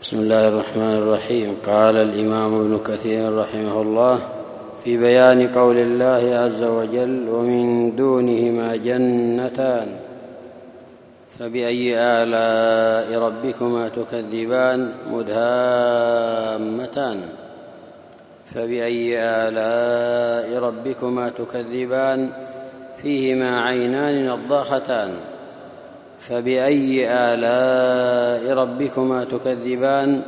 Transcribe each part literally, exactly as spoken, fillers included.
بسم الله الرحمن الرحيم. قال الإمام ابن كثير رحمه الله في بيان قول الله عز وجل: ومن دونهما جنتان فبأي آلاء ربكما تكذبان مدهامتان فبأي آلاء ربكما تكذبان فيهما عينان نضاختان فبأي آلاء ربكما تكذبان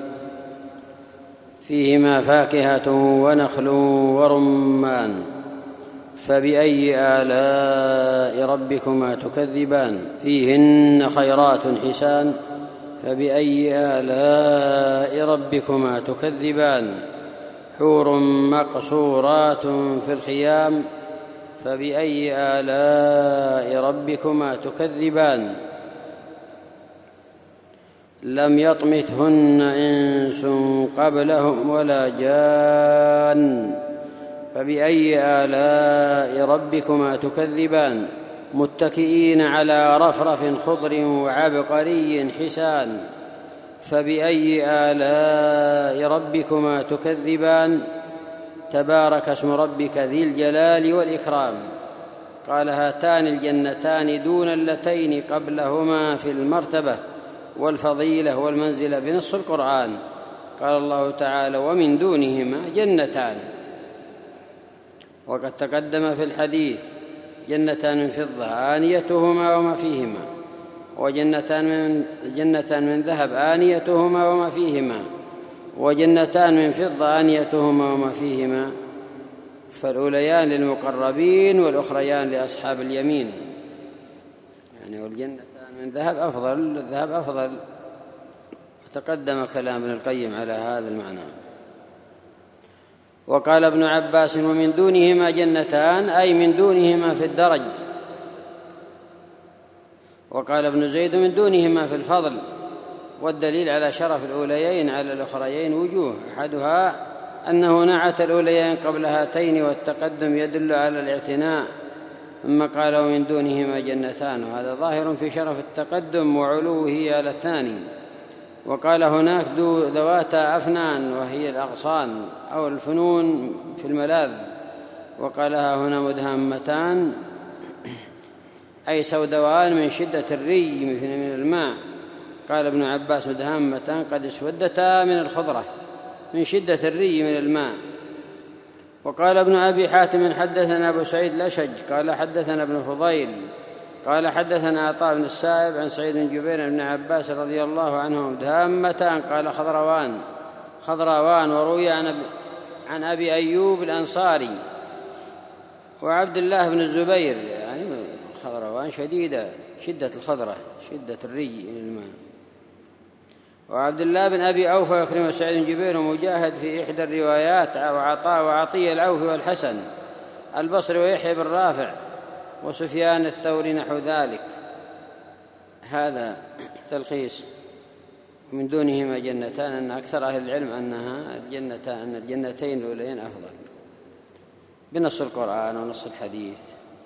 فيهما فاكهة ونخل ورمان فبأي آلاء ربكما تكذبان فيهن خيرات حسان فبأي آلاء ربكما تكذبان حور مقصورات في الخيام فبأي آلاء ربكما تكذبان لم يطمثهن إنس قبلهم ولا جان فبأي آلاء ربكما تكذبان متكئين على رفرف خضر وعبقري حسان فبأي آلاء ربكما تكذبان تبارك اسم ربك ذي الجلال والإكرام. قال: هاتان الجنتان دون اللتين قبلهما في المرتبة والفضيلة والمنزلة بنص القرآن. قال الله تعالى: ومن دونهما جنتان. وقد تقدم في الحديث: جنتان من فضة آنيتهما وما فيهما، وجنتان من, جنتان من ذهب آنيتهما وما فيهما، وجنتان من فضة آنيتهما وما فيهما. فالأوليان للمقربين والأخريان لأصحاب اليمين، يعني والجنتان من ذهب أفضل، الذهب أفضل. وتقدم كلام ابن القيم على هذا المعنى. وقال ابن عباس: ومن دونهما جنتان، أي من دونهما في الدرج. وقال ابن زيد: من دونهما في الفضل. والدليل على شرف الأوليين على الأخريين وجوه: أحدها أنه نعت الأوليين قبل هاتين، والتقدم يدل على الاعتناء، ثم قال: ومن دونهما جنتان، وهذا ظاهر في شرف التقدم وعلوه على الثاني. وقال: هناك ذواتا أفنان، وهي الأغصان أو الفنون في الملاذ. وقالها هنا مدهامتان، أي سودوان من شدة الري من الماء. قال ابن عباس: مدهامتان قد اسودتا من الخضرة من شدة الري من الماء. وقال ابن أبي حاتم: حدثنا أبو سعيد الأشج قال حدثنا ابن فضيل قال حدثنا عطاء بن السائب عن سعيد بن جبير بن عباس رضي الله عنهم: مدهامتان قال خضروان خضروان. وروي عن أبي أيوب الأنصاري وعبد الله بن الزبير، يعني خضروان شديدة، شدة الخضرة، شدة الري من الماء. وعبد الله بن أبي أوفى وكريم سعيد بن جبير ومجاهد في إحدى الروايات، وعطاء وعطية العوفي والحسن البصري ويحيى بن رافع وسفيان الثوري نحو ذلك. هذا تلخيص من دونهما جنتان، أن أكثر أهل العلم أنها الجنتان، أن الجنتين الأولين أفضل بنص القرآن ونص الحديث.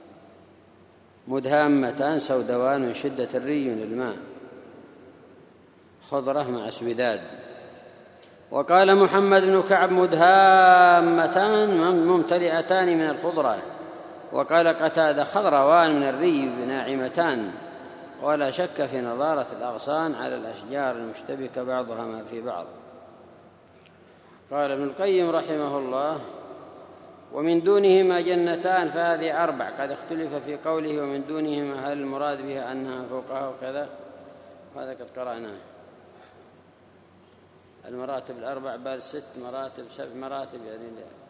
مدهامتان سودوان من شدة الري من الماء، خضرة مع اسوداد. وقال محمد بن كعب: مدهامتان ممتلئتان من الخضرة. وقال قتادة: خضروان من الري بناعمتان. ولا شك في نضارة الأغصان على الأشجار المشتبكة بعضها ما في بعض. قال ابن القيم رحمه الله: ومن دونهما جنتان، فهذه أربع. قد اختلف في قوله ومن دونهما هل المراد بها أنها فوقها وكذا، وهذا قد قرأناه. المراتب الأربع بل ست مراتب، سبع مراتب، يعني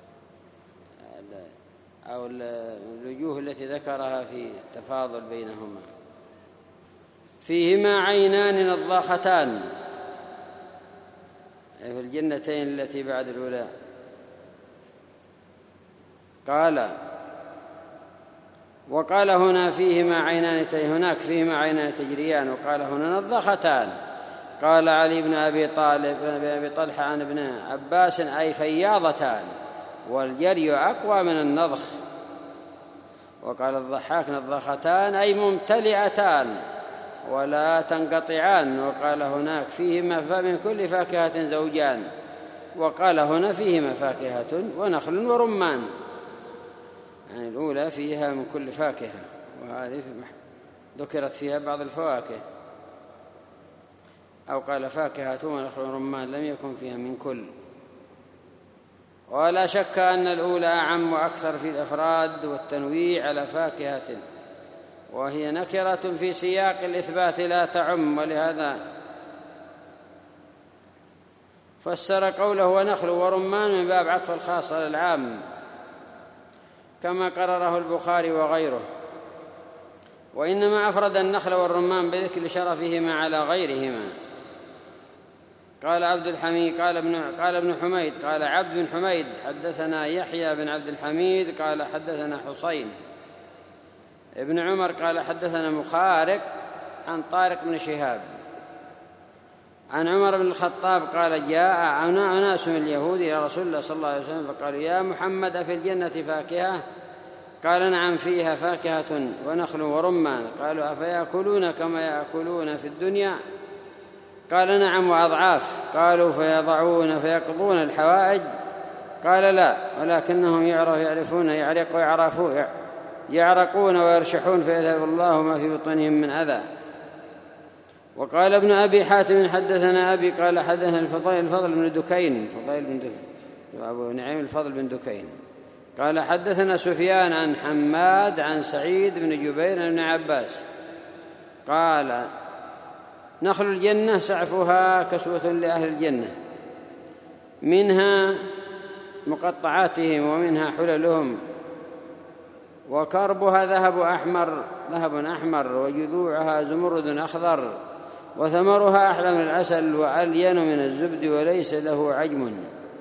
أو الوجوه التي ذكرها في التفاضل بينهما. فيهما عينان نضاختان، في الجنتين التي بعد الأولى. قال: وقال هنا فيهما عينان، هناك فيهما عينان تجريان، وقال هنا نضاختان. قال علي بن أبي طالب بن أبي طلحة عن ابن عباس: أي فياضتان، والجري أقوى من النضخ. وقال الضحاك: نضختان أي ممتلئتان، ولا تنقطعان. وقال هناك فيهما من كل فاكهة زوجان، وقال هنا فيهما فاكهة ونخل ورمان، يعني الأولى فيها من كل فاكهة، وهذه ذكرت فيها بعض الفواكه، أو قال فاكهة ونخل ورمان لم يكن فيها من كل. ولا شك أن الأولى أعم وأكثر في الإفراد والتنويع على فاكهة، وهي نكرة في سياق الإثبات لا تعم، ولهذا فسر قوله ونخل ورمان من باب عطف الخاص على العام، كما قرره البخاري وغيره. وإنما أفرد النخل والرمان بذكر شرفهما على غيرهما. قال عبد الحميد قال ابن قال ابن حميد قال عبد بن حميد حدثنا يحيى بن عبد الحميد قال حدثنا حسين ابن عمر قال حدثنا مخارق عن طارق بن شهاب عن عمر بن الخطاب قال جاء أناس من اليهود إلى رسول الله صلى الله عليه وسلم فقالوا يا محمد أفي الجنة فاكهة؟ قال نعم فيها فاكهة ونخل ورمان. قالوا أفيأكلون كما يأكلون في الدنيا؟ قال نعم وأضعاف. قالوا فيضعون فيقضون الحوائج؟ قال لا، ولكنهم يعرف يعرفون يعرق ويعرفون يعرقون ويرشحون فيذهب الله ما في بطنهم من أذى. وقال ابن أبي حاتم حدثنا أبي قال حدثنا الفضيل الفضل بن دكين فضيل بن دكين أبو نعيم الفضل بن دكين قال حدثنا سفيان عن حماد عن سعيد بن جبير بن عباس قال نخل الجنة سعفها كسوة لأهل الجنة، منها مقطعاتهم ومنها حللهم، وكربها ذهب أحمر ذهب أحمر وجذوعها زمرد أخضر، وثمرها أحلى من العسل وألين من الزبد وليس له عجم.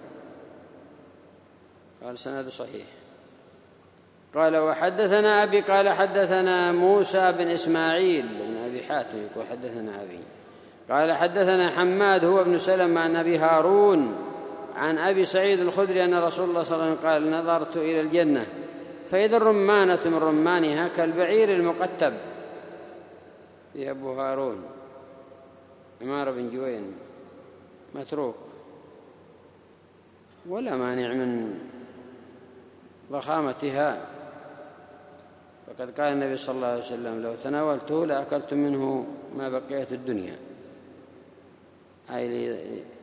قال سند صحيح. قال وحدثنا أبي قال حدثنا موسى بن إسماعيل بن أبي حاتم يقول حدثنا أبي قال حدثنا حماد هو ابن سلمة عن أبي هارون عن أبي سعيد الخدري أن رسول الله صلى الله عليه وسلم قال نظرت إلى الجنة فإذا الرمانة من رمانها كالبعير المقتب. في أبو هارون عمار بن جوين متروك ولا مانع من ضخامتها، فقد قال النبي صلى الله عليه وسلم لو تناولته لأكلت منه ما بقية الدنيا، أي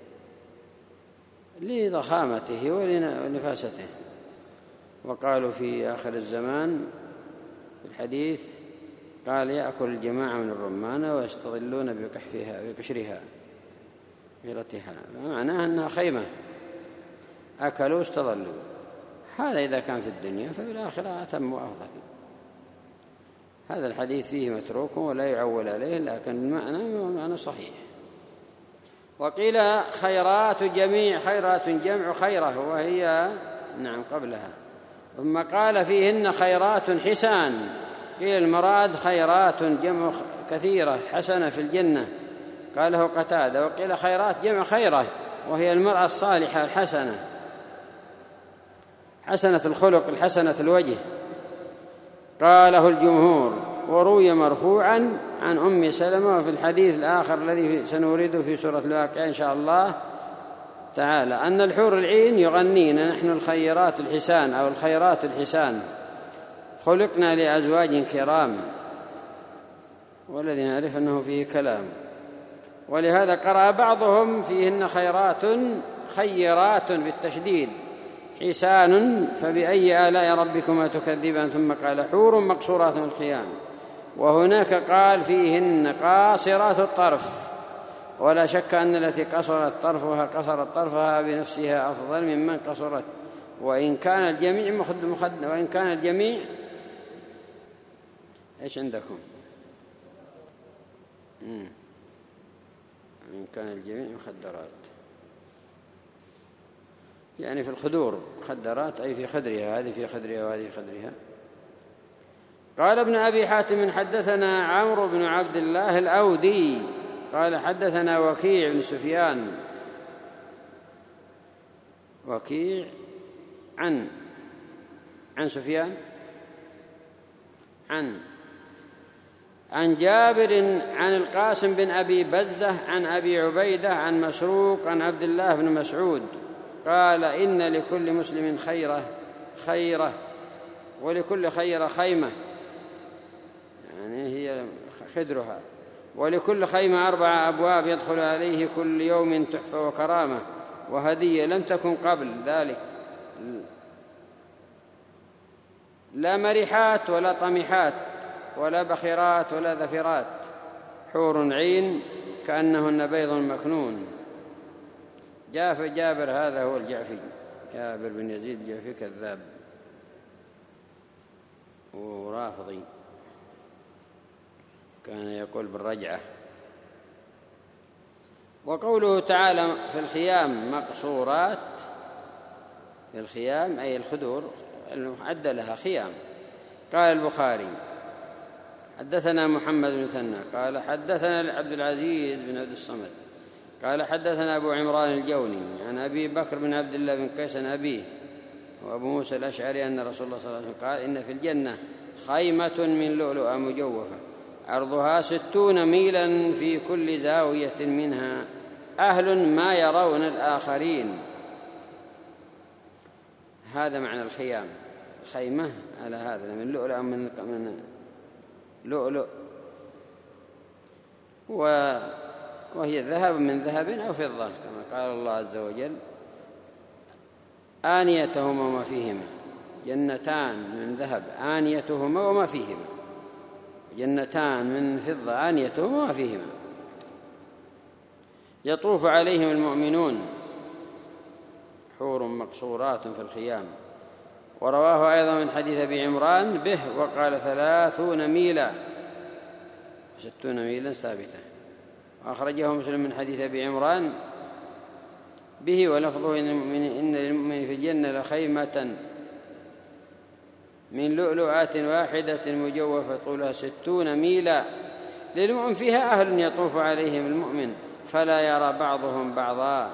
لضخامته ولنفاسته. وقالوا في آخر الزمان في الحديث قال يأكل الجماعة من الرمانة ويستظلون بقحفها بقشرها غيرتها، معناها أنها خيمة أكلوا واستظلوا. هذا إذا كان في الدنيا ففي الآخرة أتم وأفضل. هذا الحديث فيه متروك ولا يعول عليه، لكن المعنى معنى صحيح. وقيل خيرات جميع خيرات جمع خيره وهي نعم قبلها، ثم قال فيهن خيرات حسان، قيل المراد خيرات جمع كثيرة حسنة في الجنة قاله قتادة. وقيل خيرات جمع خيرة وهي المرأة الصالحة الحسنة حسنة الخلق الحسنة الوجه قاله الجمهور. وروي مرفوعا عن أم سلمة. وفي الحديث الآخر الذي سنورده في سورة الواقعة إن شاء الله تعالى أن الحور العين يغنين نحن الخيرات الحسان أو الخيرات الحسان خلقنا لأزواج كرام، والذي نعرف أنه فيه كلام. ولهذا قرأ بعضهم فيهن خيرات خيرات بالتشديد حسان فبأي آلاء ربكما تكذبان، ثم قال حور مقصورات الخيام. وهناك قال فيهن قاصرات الطرف، ولا شك أن التي قصرت طرفها قصرت طرفها بنفسها أفضل ممن قصرت، وإن كان الجميع مخد مخد وإن كان الجميع إيش عندكم؟ مم. إن كان الجميع مخدرات يعني في الخدور مخدرات أي في خدرها، هذه في خدرها وهذه في خدرها. قال ابن أبي حاتم حدثنا عمرو بن عبد الله الأودي قال حدثنا وكيع بن سفيان وكيع عن عن سفيان عن عن جابر عن القاسم بن أبي بزة عن أبي عبيدة عن مسروق عن عبد الله بن مسعود قال إن لكل مسلم خيرة خيرة ولكل خيرة خيمة، يعني هي خدرها، ولكل خيمة أربع أبواب يدخل عليه كل يوم تحفة وكرامة وهدية لم تكن قبل ذلك، لا مرحات ولا طمحات ولا بخيرات ولا ذفرات، حور عين كأنهن بيض مكنون. جاف جابر هذا هو الجعفي، جابر بن يزيد الجعفي كذاب ورافضي، كان يقول بالرجعة. وقوله تعالى في الخيام مقصورات، في الخيام أي الخدور عد لها خيام. قال البخاري حدثنا محمد بن ثنى قال حدثنا عبد العزيز بن عبد الصمد قال حدثنا أبو عمران الجوني عن أبي بكر بن عبد الله بن قيس عن أبيه وأبو موسى الأشعري أن رسول الله صلى الله عليه وسلم قال إن في الجنة خيمة من لؤلؤة مجوفة عرضها ستون ميلا في كل زاوية منها أهل ما يرون الآخرين. هذا معنى الخيام، خيمة على هذا من لؤلؤ من من لؤلؤ، وهي ذهب من ذهب أو فضة كما قال الله عز وجل آنيتهما وما فيهما، جنتان من ذهب آنيتهما وما فيهما، جنتان من فضة آنيتهما وما فيهما، يطوف عليهم المؤمنون حور مقصورات في الخيام. ورواه أيضا من حديث أبي عمران به وقال ثلاثون ميلا ستون ميلا ثابتة. وأخرجه مسلم من حديث أبي عمران به ولفظه إن للمؤمن في الجنة لخيمة من لؤلؤات واحدة مجوفة طولها ستون ميلا للمؤمن فيها أهل يطوف عليهم المؤمن فلا يرى بعضهم بعضا.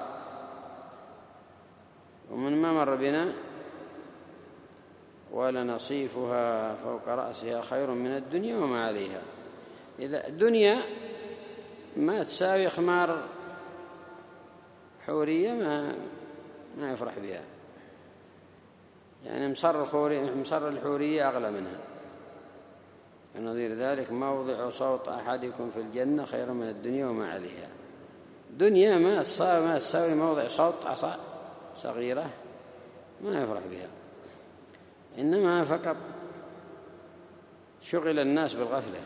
ومن ما مر بنا ولنصيفها فوق رأسها خير من الدنيا وما عليها. إذا الدنيا ما تساوي خمار حورية ما ما يفرح بها، يعني مصر الحورية مصر الحورية أغلى منها. ونظير ذلك موضع صوت أحدكم في الجنة خير من الدنيا وما عليها. دنيا ما تساوي ما تساوي موضع صوت عصا صغيرة ما يفرح بها، إنما فقط شغل الناس بالغفلة.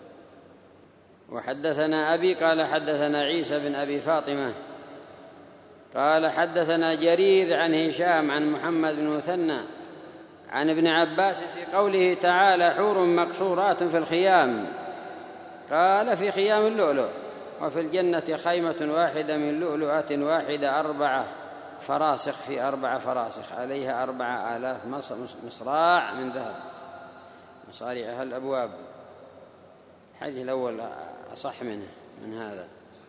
وحدثنا أبي قال حدثنا عيسى بن أبي فاطمة قال حدثنا جرير عن هشام عن محمد بن مثنى عن ابن عباس في قوله تعالى حور مقصورات في الخيام، قال في خيام اللؤلؤ. وفي الجنة خيمة واحدة من لؤلؤة واحدة أربعة فراسخ في أربع فراسخ عليها أربعة آلاف مصراع من ذهب مصاريعها الأبواب. الحديث الأول أصح منه من هذا.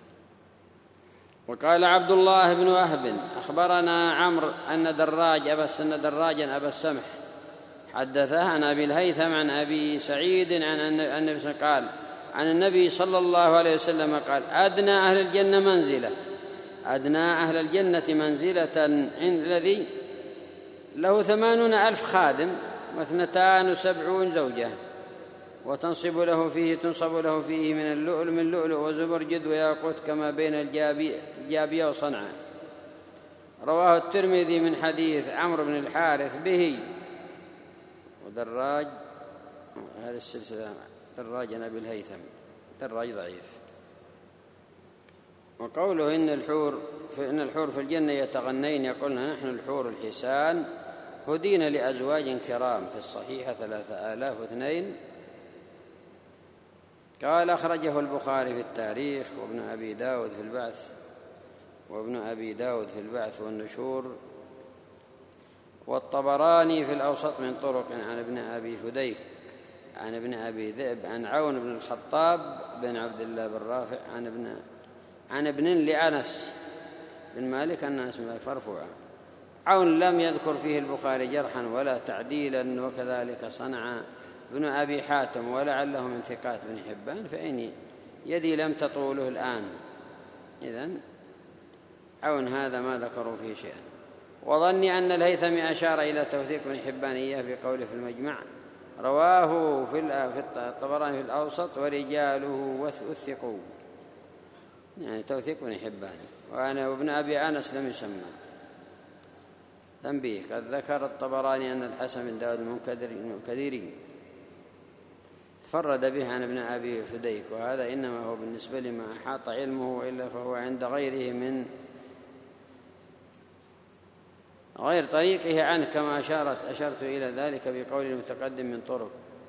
وقال عبد الله بن وهب أخبرنا عمرو أن دراج أبا السن دراجا أبا السمح حدثه عن أبي الهيثم عن أبي سعيد عن النبي قال عن النبي صلى الله عليه وسلم قال أدنى أهل الجنة منزلة أدنى أهل الجنة منزلة عند الذي له ثمانون ألف خادم واثنتان وسبعون زوجة وتنصب له فيه تنصب له فيه من اللؤلؤ من لؤلؤ وزبرجد وياقوت كما بين الجابية وصنعاء. رواه الترمذي من حديث عمرو بن الحارث به. ودراج هذه السلسلة دراج أبي الهيثم دراج ضعيف. وقوله إن الحور إن الحور في الجنة يتغنين يقولن نحن الحور الحسان هدينا لأزواج كرام في الصحيحة ثلاثة آلاف واثنين. قال أخرجه البخاري في التاريخ وابن أبي داود في البعث وابن أبي داود في البعث والنشور والطبراني في الأوسط من طرق عن ابن أبي فديك عن ابن أبي ذئب عن عون بن الخطاب بن عبد الله بن رافع عن ابن عن ابن لأنس بن مالك أن اسمه مرفوعا. عون لم يذكر فيه البخاري جرحا ولا تعديلا وكذلك صنع ابن أبي حاتم ولعله من ثقات بن حبان، فإن يدي لم تطوله الآن، إذن عون هذا ما ذكروا فيه شيئا. وظني أن الهيثمي أشار إلى توثيق بن حبان إياه بقوله في المجمع: رواه في الطبراني في الأوسط ورجاله وثقوا، يعني توثيق بن حبان. وأنا وابن أبي أنس لم يسمى. تنبيه: قد ذكر الطبراني أن الحسن بن داود المنكدري تفرد به عن ابن أبي فديك، وهذا إنما هو بالنسبة لما أحاط علمه، وإلا فهو عند غيره من غير طريقه عنه، كما أشارت أشرت إلى ذلك بقول المتقدم من طرق.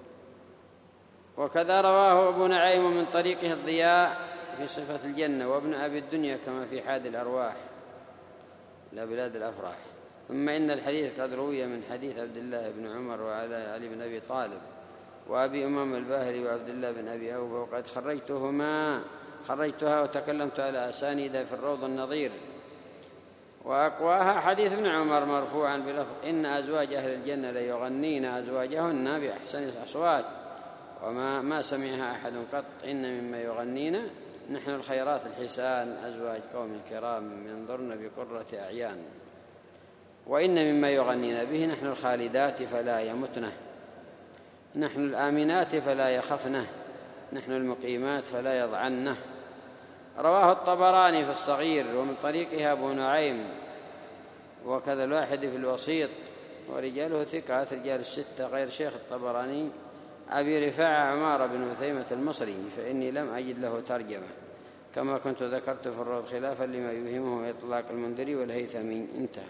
وكذا رواه أبو نعيم من طريقه الضياء في صفة الجنة، وابن أبي الدنيا كما في حاد الأرواح إلى بلاد الأفراح. ثم إن الحديث قد روي من حديث عبد الله بن عمر وعلى علي بن أبي طالب وأبي أمام الباهلي وعبد الله بن أبي أوفى، وقد خرجتهما خرجتها وتكلمت على أسانيد في الروض النظير. وأقواها حديث ابن عمر مرفوعا بلفظ: إن أزواج أهل الجنة ليغنين أزواجهن بأحسن الأصوات وما ما سمعها أحد قط. إن مما يغنين نحن الخيرات الحسان أزواج قوم كرام ينظرن بقرة أعيان. وإن مما يغنين به نحن الخالدات فلا يمتنه، نحن الآمنات فلا يخفنه، نحن المقيمات فلا يضعنه. رواه الطبراني في الصغير ومن طريقها أبو نعيم، وكذا الواحد في الوسيط، ورجاله ثقات رجال الستة غير شيخ الطبراني أبي رفاعة عمار بن وثيمة المصري، فإني لم أجد له ترجمة، كما كنت ذكرت في الروض خلافا لما يوهمه إطلاق المنذري والهيثمي. انتهى.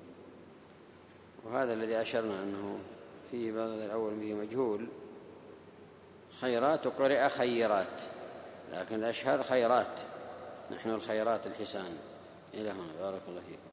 وهذا الذي أشرنا أنه في بعض الأول به مجهول، خيرات وقرئ خيرات، لكن الأشهر خيرات، نحن الخيرات الحسان. إلى هنا، بارك الله فيكم.